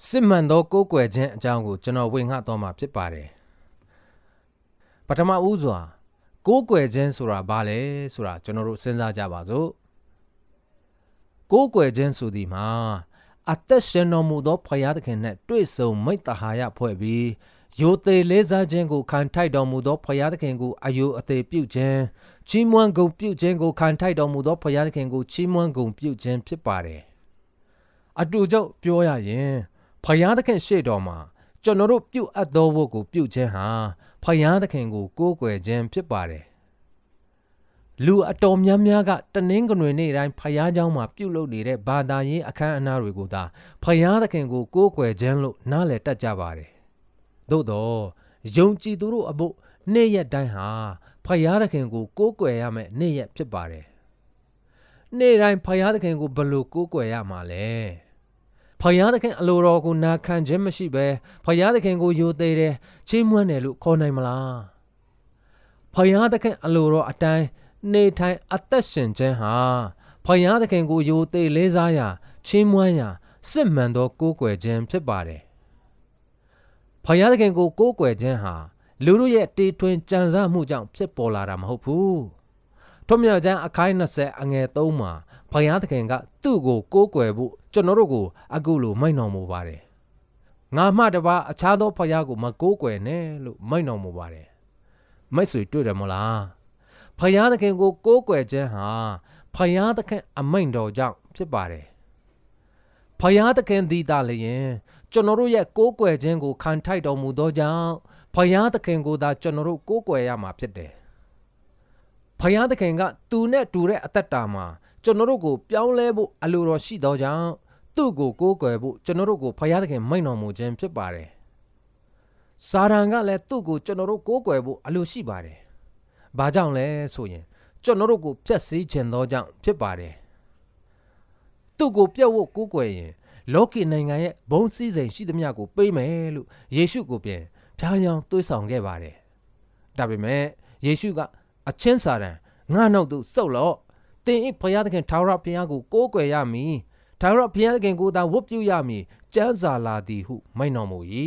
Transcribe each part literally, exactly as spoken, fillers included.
စစ်မှန်သောကိုးကွယ်ခြင်းအကြောင်းကိုကျွန်တော်ဝေငှတော့မှာဖြစ်ပါတယ်ပထမဦးစွာကိုးကွယ်ခြင်းဆိုတာဘာလဲဆိုတာကျွန်တော်တို့စဉ်းစားကြပါစို့ကိုးကွယ်ခြင်းဆိုသည်မှာအသက်ရှင်တော်မူသောဖခင်သခင်နဲ့တွေ့ဆုံမိတ္တဟာယဖွဲ့ပြီးယိုသေလေးစားခြင်းကိုခံထိုက်တော်မူသောဖခင်သခင်ကိုအယုအသေးပြုခြင်းချီးမွမ်းဂုဏ်ပြုခြင်းကိုခံထိုက်တော်မူသောဖခင်သခင်ကိုချီးမွမ်းဂုဏ်ပြုခြင်းဖြစ်ပါတယ်အတူတူပြောရရင်ဖခင်သခင်ရှေ့တော်မှာကျွန်တော်တို့ပြုအပ်သောဝတ်ကိုပြုခြင်းဟာဖခင်သခင်ကိုကိုးကွယ်ခြင်းဖြစ်ပါတယ်လူအတော်များများကတနင်္ဂနွေနေ့တိုင်းဖခင်เจ้าမှာပြုလုပ်နေတဲ့ဘာသာရေးအခမ်းအနားတွေကိုသာဖခင်သခင်ကိုကိုးကွယ်ခြင်းလို့နားလည်တတ်ကြပါတယ်သို့တော့ယုံကြည်သူတို့အဖို့နေ့ရက်တိုင်းဟာဖခင်သခင်ကိုကိုးကွယ်ရမယ့်နေ့ရက်ဖြစ်ပါတယ်နေ့တိုင်းဖခင်သခင်ကိုဘယ်လိုကိုးကွယ်ရမှာလဲဖခင်သခင်အလိုတော်ကိုနာခံခြင်းမရှိဘဲဖခင်သခင်ကိုယိုသေးတယ်ချီးမွမ်းတယ်လို့ခေါ်နိုင်မလားဖခင်သခင်အလိုတော်အတိုင်းနေထိုင်အသက်ရှင်ခြင်းဟာဖခင်သခင်ကိုယိုသေးလေးစားရာချီးမွမ်းရာစစ်မှန်သောကိုးကွယ်ခြင်းဖြစ်ပါတယ်ဖခင်သခင်ကိုကိုးကွယ်ခြင်းဟာလူတို့ရဲ့တေထွင်ကြံစမှုကြောင့်ဖြစ်ပေါ်လာတာမဟုတ်ဘူးထွမြောက်ကျမ်းအခိုင်၂၀အငယ်၃မှာဖခင်သခင်ကသူ့ကိုကိုးကွယ်ဖို့ကျွန်တော်တို့ကိုအခုလိုမိန့်တော်မူပါတယ်ငါမှတပါအခြားသောဖခင်ကိုမကိုးကွယ်နဲ့လို့မိန့်တော်မူပါတယ်မိတ်ဆွေတွေ့တယ်မလားဖခင်သခင်ကိုကိုးကွယ်ခြင်းဟာဖခင်သခင်အမိန့်တော်ကြောင့်ဖြစ်ပါတယ်ဖခင်သခင်သည်သာလျှင်ကျွန်တော်တို့ရဲ့ကိုးကွယ်ခြင်းကိုခံထိုက်တော်မူသောကြောင့်ဖခင်သခင်ကိုသာကျွန်တော်တို့ကိုးကွယ်ရမှာဖြစ်တယ်ဖခင်သခင်ကသူနဲ့တူတဲ့အသက်တာမှာကျွန်တော်တို့ကိုပြောင်းလဲဖို့အလိုတော်ရှိသောကြောင့်သူ့ကိုကိုးကွယ်ဖို့ကျွန်တော်တို့ကိုဖခင်သခင်မိန့်တော်မူခြင်းဖြစ်ပါတယ်စာရန်ကလည်းသူ့ကိုကျွန်တော်တို့ကိုးကွယ်ဖို့အလိုရှိပါတယ်ဘာကြောင့်လဲဆိုရင်ကျွန်တော်တို့ကိုဖျက်ဆီးခြင်းသောကြောင့်ဖြစ်ပါတယ်သူ့ကိုပြတ်ဝတ်ကိုးကွယ်ရင်လောကီနိုင်ငံရဲ့ဘုံစည်းစိမ်ရှိသမျှကိုပေးမယ်လို့ယေရှုကိုပြန်ဖျားယောင်းတွေးဆောင်ခဲ့ပါတယ်ဒါပေမဲ့ယေရှုကအချင်းစာရန်ငါနောက်သို့ဆုတ်လော့သင်၏ဖခင်သခင်ထာဝရဘုရားကိုကိုးကွယ်ရမည်ထာဝရဘုရားသခင်ကိုသာဝတ်ပြုရမည်ကျမ်းစာလာသည်ဟုမိန့်တော်မူ၏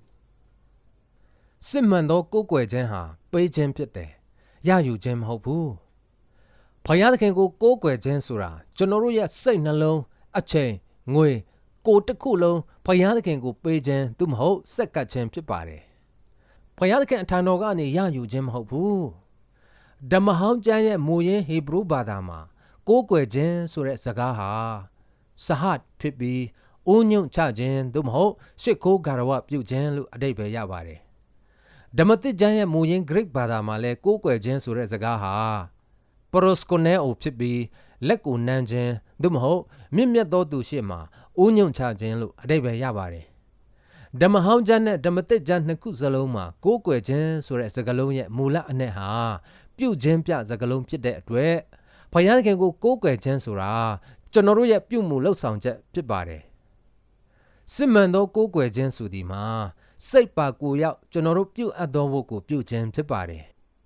စစ်မှန်သောကိုးကွယ်ခြင်းဟာပေးခြင်းဖြစ်တယ်ရယူခြင်းမဟုတ်ဘူးဖခင်သခင်ကိုကိုးကွယ်ခြင်းဆိုတာကျွန်တော်တို့ရဲ့စိတ်နှလုံးအချိန်ငွေကိုယ်တစ်ခုလုံးဖခင်သခင်ကိုပေးခြင်းသို့မဟုတ်စက္ကပ်ခြင်းဖြစ်ပါတယ်ဖခင်သခင်အထံတော်ကနေရယူခြင်းမဟုတ်ဘူးဓမ္မဟောင်းကျမ်းရဲ့မူရင်းဟေဘရုဘာသာမှာကိုးကွယ်ခြင်းဆိုတဲ့စကားဟာစဟတ်ဖြစ်ပြီးဦးညွန့်ချခြင်းသို့မဟုတ်ရှစ်ခိုးဂါရဝပြုခြင်းလို့အဓိပ္ပာယ်ရပါတယ်ဓမ္မသစ်ကျမ်းရဲ့မူရင်းဂရိဘာသာမှာလည်းကိုးကွယ်ခြင်းဆိုတဲ့စကားဟာပရိုစကိုနဲအိုဖြစ်ပြီးလက်ကိုနမ်းခြင်းသို့မဟုတ်မြင့်မြတ်သောသူရှေ့မှာဦးညွန့်ချခြင်းလို့အဓိပ္ပာယ်ရပါတယ်ဓမ္မဟောင်းကျမ်းနဲ့ဓမ္မသစ်ကျမ်းနှစ်ခုစလုံးမှာကိုးကွယ်ခြင်းဆိုတဲ့စကားလုံးရဲ့မူလအ내ဟာပြုခြင်းပြစကားလုံးဖြစ်တဲ့အတွက်ဖခင်သခင်ကိုကိုးကွယ်ခြင်းဆိုတာကျွန်တော်တို့ရဲ့ပြုမှုလှုပ်ဆောင်ချက်ဖြစ်ပါတယ်စစ်မှန်သောကိုးကွယ်ခြင်းဆိုသည်မှာစိတ်ပါကိုယ်ရောက်ကျွန်တော်တို့ပြုအပ်သောဝတ်ကိုပြုခြင်းဖြစ်ပါတယ်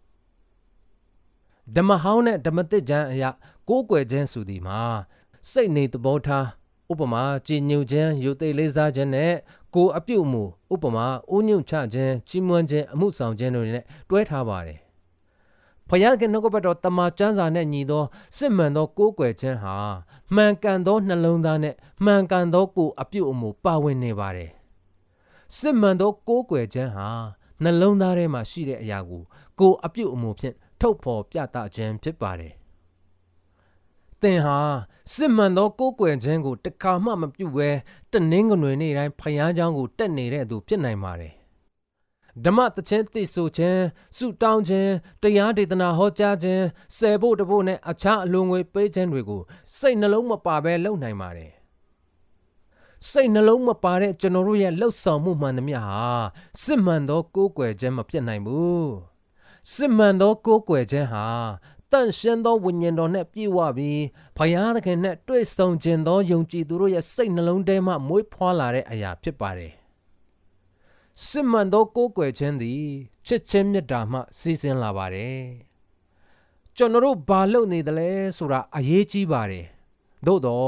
ဓမ္မဟောင်းနဲ့ဓမ္မသစ်ကျမ်းအရာကိုးကွယ်ခြင်းဆိုသည်မှာစိတ်နေသဘောထားဥပမာကြည်ညိုခြင်းယုတ်သိလေးစားခြင်းနဲ့ကိုယ်အပြုအမူဥပမာဦးညွန့်ချခြင်းချီးမွမ်းခြင်းအမှုဆောင်ခြင်းတို့နဲ့တွဲထားပါတယ်ဖခင်ကနှုတ်ကပတ်တော်တမန်ကျမ်းစာနဲ့ညီသောစစ်မှန်သောကိုးကွယ်ခြင်းဟာမှန်ကန်သောနှလုံးသားနဲ့မှန်ကန်သောကိုယ်အပြုအမူပါဝင်နေပါတယ်စစ်မှန်သောကိုးကွယ်ခြင်းဟာနှလုံးသားထဲမှာရှိတဲ့အရာကိုကိုယ်အပြုအမူဖြင့်ထုတ်ဖော်ပြသခြင်းဖြစ်ပါတယ်သင်ဟာစစ်မှန်သောကိုးကွယ်ခြင်းကိုတခါမှမပြုဘဲတနင်္ဂနွေနေ့တိုင်းဖခင်เจ้าကိုတက်နေတဲ့သူဖြစ်နိုင်ပါတယ်ဓမ္မသခြင်းသိဆိုခြင်းဆုတောင်းခြင်းတရားဒေသနာဟောကြားခြင်းဆယ်ဖို့တဖို့နဲ့အခြားအလိုငွေပေးခြင်းတွေကိုစိတ်နှလုံးမပါဘဲလုပ်နိုင်ပါတယ်စိတ်နှလုံးမပါတဲ့ကျွန်တော်တို့ရဲ့လှုပ်ဆောင်မှုမှန်သမျှဟာစစ်မှန်သောကိုးကွယ်ခြင်းမဖြစ်နိုင်ဘူးစစ်မှန်သောကိုးကွယ်ခြင်းဟာတန်ရှင်းသောဝိညာဉ်တော်နဲ့ပြည့်ဝပြီးဘုရားသခင်နဲ့တွေ့ဆုံခြင်းသောယုံကြည်သူတို့ရဲ့စိတ်နှလုံးထဲမှမွေးဖွားလာတဲ့အရာဖြစ်ပါတယ်စစ်မှန်သောကိုးကွယ်ခြင်းသည်ချစ်ချင်းမေတ္တာမှစီးဆင်းလာပါတယ်ကျွန်တော်တို့ဘာလုပ်နေသလဲဆိုတာအရေးကြီးပါတယ်သို့တော့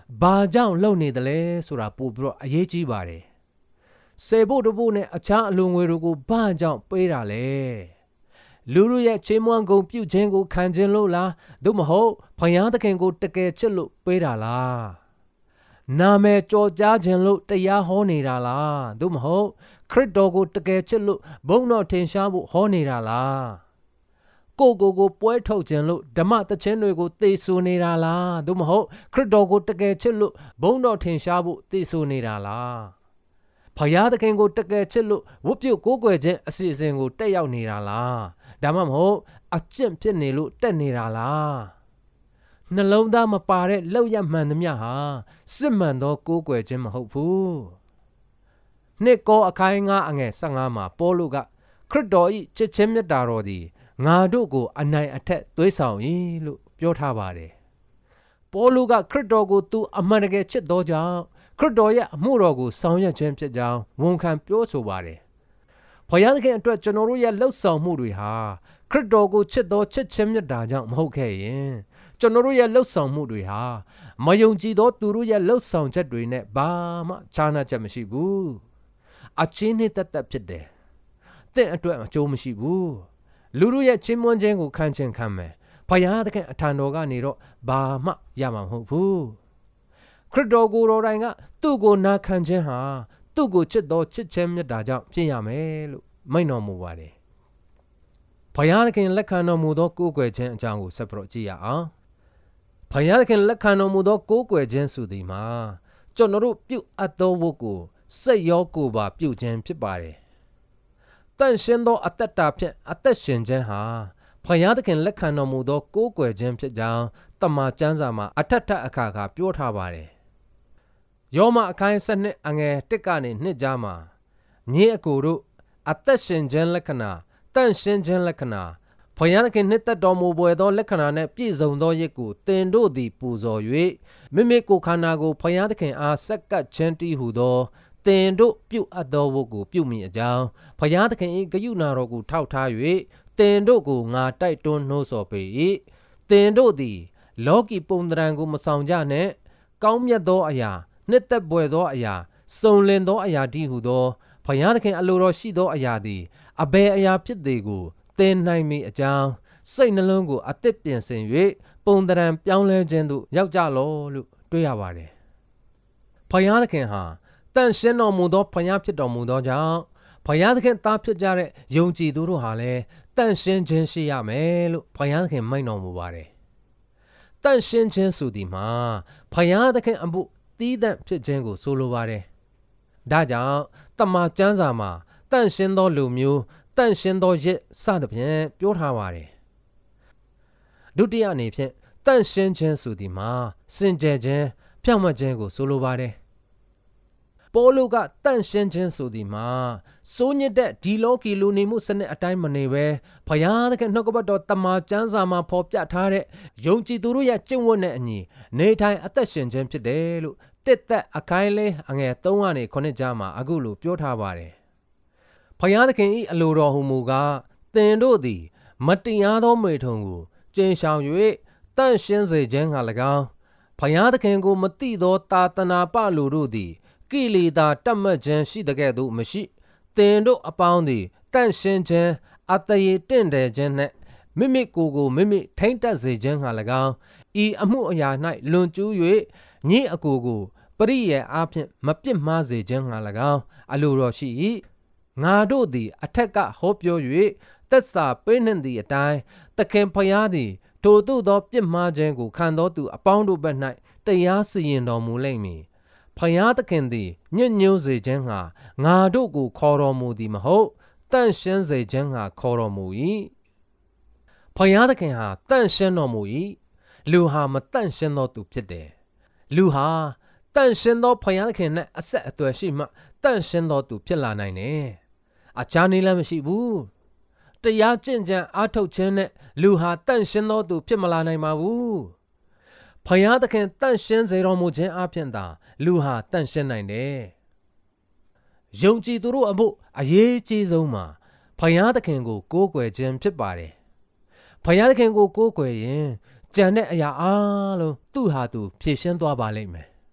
ဘာကြောင့်လုံနေတယ်လဲဆိုတာပို့ပြီးတော့အရေးကြီးပါတယ်စေဖို့တဖို့နဲ့အခြားအလုံငွေတွေကိုဘာကြောင့်ပေးတာလဲလူတို့ရဲ့ချေးမွမ်းကုန်ပြုတ်ခြင်းကိုခံခြင်းလို့လားသို့မဟုတ်ဘုရားသခင်ကိုတကယ်ချစ်လို့ပေးတာလားနာမည်ကြော်ကြားခြင်းလို့တရားဟောနေတာလားသို့မဟုတ်ခရစ်တော်ကိုတကယ်ချစ်လို့ဘုန်းတော်ထင်ရှားဖို့ဟောနေတာလားကိုကိုကိုပွဲထုတ်ခြင်းလို့ဓမ္မသခြင်းတွေကိုသိဆိုနေတာလားသို့မဟုတ်ခရစ်တော်ကိုတကယ်ချစ်လို့ဘုန်းတော်ထင်ရှားဖို့သိဆိုနေတာလားဘုရားသခင်ကိုတကယ်ချစ်လို့ဝတ်ပြုတ်ကိုးကွယ်ခြင်းအစီအစဉ်ကိုတက်ရောက်နေတာလားဒါမှမဟုတ်အကျင့်ဖြစ်နေလို့တက်နေတာလားနှလုံးသားမပါတဲ့လောက်ရမှန်သမျှဟာစစ်မှန်သောကိုးကွယ်ခြင်းမဟုတ်ဘူးနှစ်ကောအခိုင်ငါအငယ်၁၅မှာပေါလုကခရစ်တော်၏ချစ်ခြင်းမြတ်တာတော်သည်ငါတို့ကိုအနိုင်အထက်သွေးဆောင်၏လို့ပြောထားပါတယ်ပေါလုကခရစ်တော်ကိုသူအမှန်တကယ်ချစ်သောကြောင့်ခရစ်တော်ရဲ့အမှုတော်ကိုဆောင်ရွက်ခြင်းဖြစ်ကြောင်းဝန်ခံပြောဆိုပါတယ်ဘုရားသခင်အတွက်ကျွန်တော်တို့ရဲ့လှုပ်ဆောင်မှုတွေဟာခရစ်တော်ကိုချစ်သောချစ်ခြင်းမြတ်တာကြောင့်မဟုတ်ခဲ့ရင်ကျွန်တော်တို့ရဲ့လှုပ်ဆောင်မှုတွေဟာမယုံကြည်သောသူတို့ရဲ့လှုပ်ဆောင်ချက်တွေနဲ့ဘာမှခြားနားချက်မရှိဘူးအချင်းနဲ့တက်တက်ဖြစ်တယ်တင့်အတွက်အကျိုးမရှိဘူးလူတို့ရဲ့ချင်းမွန်းခြင်းကိုခံခြင်းခံမယ်ဘုရားသခင်အထံတော်ကနေတော့ဘာမှရမှာမဟုတ်ဘူးခရစ်တော်ကိုယ်တော်တိုင်ကသူ့ကိုနာခံခြင်းဟာသူ့ကိုချစ်သောချစ်ခြင်းမြတ်တာကြောင့်ဖြစ်ရမယ်လို့မိန့်တော်မူပါတယ်ဘုရားသခင်လက်ခံတော်မူသောကိုးကွယ်ခြင်းအကြောင်းကိုဆက်ပြီးကြည့်ရအောင်ဘုရားသခင်လက်ခံတော်မူသောကိုးကွယ်ခြင်းဆိုသည်မှာကျွန်တော်တို့ပြုအပ်သောဝတ်ကိုစိတ်ရောကိုယ်ပါပြုခြင်းဖြစ်ပါတယ်တန်ရှင်းသောအသက်တာဖြင့်အသက်ရှင်ခြင်းဟာဘုရားသခင်လက်ခံတော်မူသောကိုးကွယ်ခြင်းဖြစ်ကြောင်းတမန်ကျမ်းစာမှာအထက်ထက်အခါခါပြောထားပါတယ်ယောမအခိုင်စနစ်အငယ်တစ်ကနေနှစ်ကြားမှာညီအကိုတို့အသက်ရှင်ခြင်းလက္ခဏာတန်ရှင်းခြင်းလက္ခဏာဘုရားသခင်နှစ်သက်တော်မူပွေသောလက္ခဏာနှင့်ပြည့်စုံသောရစ်ကိုသင်တို့သည်ပူဇော်၍မိမိကိုယ်ခန္ဓာကိုဘုရားသခင်အားဆက်ကပ်ခြင်းတည်းဟုသောသင်တို့ပြုအပ်သောဝတ်ကိုပြုမိအကြောင်းဘုရားသခင်၏ဂရုဏာတော်ကိုထောက်ထား၍သင်တို့ကိုငါတိုက်တွန်းနှိုးဆော်ပေ၏သင်တို့သည်လောကီပုံသဏ္ဍာန်ကိုမဆောင်ကြနှင့်ကောင်းမြတ်သောအရာနှစ်သက်ပွေသောအရာစုံလင်သောအရာတည်းဟုသောဘုရားသခင်အလိုတော်ရှိသောအရာသည်အဘယ်အရာဖြစ်သည်ကိုသင်နိုင်မိအကြောင်းစိတ်နှလုံးကိုအသစ်ပြင်ဆင်၍ပုံသဏ္ဍာန်ပြောင်းလဲခြင်းသို့ရောက်ကြလောလို့တွေ့ရပါတယ်ဘုရားသခင်ဟာတန်ရှင်းတော်မူသောဘုရားဖြစ်တော်မူသောကြောင့်ဘုရားသခင်သားဖြစ်ကြတဲ့ယုံကြည်သူတို့ဟာလည်းတန်ရှင်းခြင်းရှိရမယ်လို့ဘုရားသခင်မိန့်တော်မူပါတယ်တန်ရှင်းခြင်းဆိုသည်မှာဘုရားသခင်အမှုသီးသန့်ဖြစ်ခြင်းကိုဆိုလိုပါတယ်ဒါကြောင့်တမန်ကျမ်းစာမှာတန်ရှင်းသောလူမျိုးတန်ရှင်းသောရစ်စသဖြင့်ပြောထားပါတယ်ဒုတိယအနေဖြင့်တန်ရှင်းခြင်းဆိုသည်မှာစင်ကြယ်ခြင်းဖြောင့်မတ်ခြင်းကိုဆိုလိုပါတယ်ပေါလုကတန့်ရှင်းခြင်းဆိုသည်မှာစိုးညစ်တဲ့ဒီလောကီလူနေမှုစနစ်အတိုင်းမနေပဲဘုရားသခင်နှုတ်ကပတ်တော်တမန်ကျမ်းစာမှာဖော်ပြထားတဲ့ယုံကြည်သူတို့ရဲ့ကျင့်ဝတ်နဲ့အညီနေထိုင်အသက်ရှင်ခြင်းဖြစ်တယ်လို့တစ်သက်အခိုင်လေးအငယ်သုံးကနေခုနှစ်ကြားမှာအခုလိုပြောထားပါတယ်ဘုရားသခင်၏အလိုတော်ဟူမူကားသင်တို့သည်မတရားသောမေထုံကိုကျင့်ဆောင်၍တန့်ရှင်းစေခြင်းက၎င်းဘုရားသခင်ကိုမသိသောတာသနာပလူတို့သည်ကိလေသာတတ်မှတ်ခြင်းရှိတဲ့ကဲ့သို့မရှိသင်တို့အပေါင်းသည်တန့်ရှင်းခြင်းအတရေတင့်တယ်ခြင်းနှင့်မိမိကိုယ်ကိုမိမိထိမ့်တက်စေခြင်းဟာ၎င်းဤအမှုအရာ၌လွန်ကျူး၍ညီအကိုကိုပရိယေအားဖြင့်မပြစ်မှားစေခြင်းဟာ၎င်းအလိုတော်ရှိ၏ငါတို့သည်အထက်ကဟောပြော၍သက်စာပေးနှင့်သည့်အတိုင်းသခင်ဖျားသည်ထိုသို့သောပြစ်မှားခြင်းကိုခံသောသူအပေါင်းတို့ဘက်၌တရားစီရင်တော်မူလိမ့်မည်ဖျားသခင်သည်ညှဉ်းညူးစေခြင်းဟာငါတို့ကိုခေါ်တော်မူသည်မဟုတ်တန့်ရှင်းစေခြင်းဟာခေါ်တော်မူ၏ဖျားသခင်ဟာတန့်ရှင်းတော်မူ၏လူဟာမတန့်ရှင်းသောသူဖြစ်တယ်လူဟာတန့်ရှင်းသောဖျားသခင်နဲ့အဆက်အသွယ်ရှိမှတန့်ရှင်းသောသူဖြစ်လာနိုင်တယ်အခြားနည်းလမ်းမရှိဘူးတရားကျင့်ကြံအားထုတ်ခြင်းနဲ့လူဟာတန့်ရှင်းသောသူဖြစ်မလာနိုင်ပါဘူးဖျားသခင်တန့်ရှင်းစေတော်မူခြင်းအပြင်သာလူဟာတန့်ရှင်းနိုင်တယ်ယုံကြည်သူတို့အဖို့အရေးကြီးဆုံးမှာဖျားသခင်ကိုကိုးကွယ်ခြင်းဖြစ်ပါတယ်ဖျားသခင်ကိုကိုးကွယ်ရင်ကြံတဲ့အရာအားလုံးသူ့ဟာသူဖြည့်ရှင်းသွားပါလိမ့်မယ်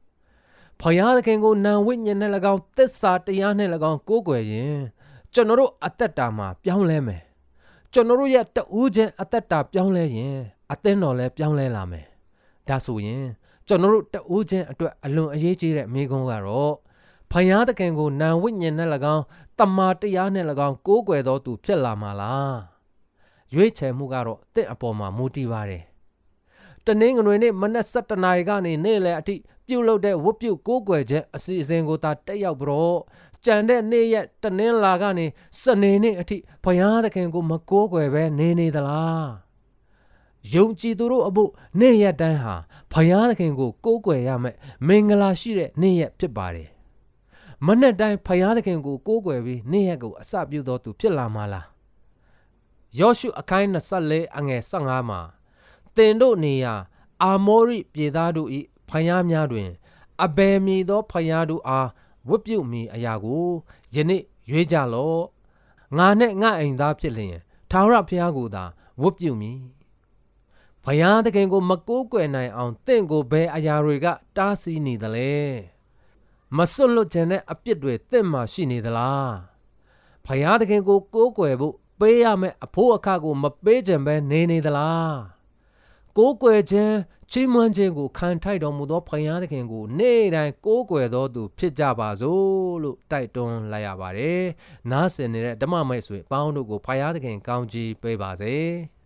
ဖယားသခင်ကိုနာဝိညာဉ်နဲ့၎င်းသစ္စာတရားနဲ့၎င်းကိုးကွယ်ရင်ကျွန်တော်တို့အသက်တာမှာပြောင်းလဲမယ်ကျွန်တော်တို့ရဲ့တဦးချင်းအသက်တာပြောင်းလဲရင်အသင်းတော်လည်းပြောင်းလဲလာမယ်ဒါဆိုရင်ကျွန်တော်တို့တဦးချင်းအတွက်အလွန်အရေးကြီးတဲ့မိကုံးကတော့ဖယားသခင်ကိုနာဝိညာဉ်နဲ့၎င်းတမာတရားနဲ့၎င်းကိုးကွယ်တော်သူဖြစ်လာမှာလားရွေးချယ်မှုကတော့တင့်အပေါ်မှာမူတည်ပါတယ်တနင်္ဂနွေနေ့မနက်၁၇နာရီကနေနေ့လယ်အထိပြုလုပ်တဲ့ဝတ်ပြုကိုးကွယ်ချက်အစီအစဉ်ကိုသာတက်ရောက်ပြီးတော့ကြံတဲ့နေ့ရက်တနင်္လာကနေစနေနေ့အထိဘုရားသခင်ကိုမကိုးကွယ်ပဲနေနေသလားယုံကြည်သူတို့အဖို့နေ့ရက်တိုင်းဟာဘုရားသခင်ကိုကိုးကွယ်ရမယ်မင်္ဂလာရှိတဲ့နေ့ရက်ဖြစ်ပါတယ်မနေ့တိုင်းဘုရားသခင်ကိုကိုးကွယ်ပြီးနေ့ရက်ကိုအစပြုတော်သူဖြစ်လာမှာလားယောရှုအခိုင်း၂၄အငယ်၁၅မှာတင်တို့နေရာအာမောရိပြည်သားတို့၏ဖယားများတွင်အဘယ်မည်သောဖယားတို့အားဝတ်ပြုမည်အရာကိုယနေ့ရွေးကြလော့ငါနဲ့ငါအိမ်သားဖြစ်လျင်ထာဝရဘုရားကိုသာဝတ်ပြုမည်ဘုရားသခင်ကိုမကိုးကွယ်နိုင်အောင်တင့်ကိုဘယ်အရာတွေကတားဆီးနေသလဲမစွန့်လွတ်ခြင်းနဲ့အပြစ်တွေတင့်မှာရှိနေသလားဘုရားသခင်ကိုကိုးကွယ်ဖို့ပေးရမယ့်အဖို့အခကိုမပေးခြင်းပဲနေနေသလားကိုးကွယ်ခြင်းချီးမွမ်းခြင်းကိုခံထိုက်တော်မူသောဘုရားသခင်ကိုနေ့တိုင်းကိုးကွယ်တော်သူဖြစ်ကြပါစို့လို့တိုက်တွန်းလိုက်ရပါတယ်။နားဆင်နေတဲ့ဓမ္မမိတ်ဆွေအပေါင်းတို့ကိုဘုရားသခင်ကောင်းချီးပေးပါစေ။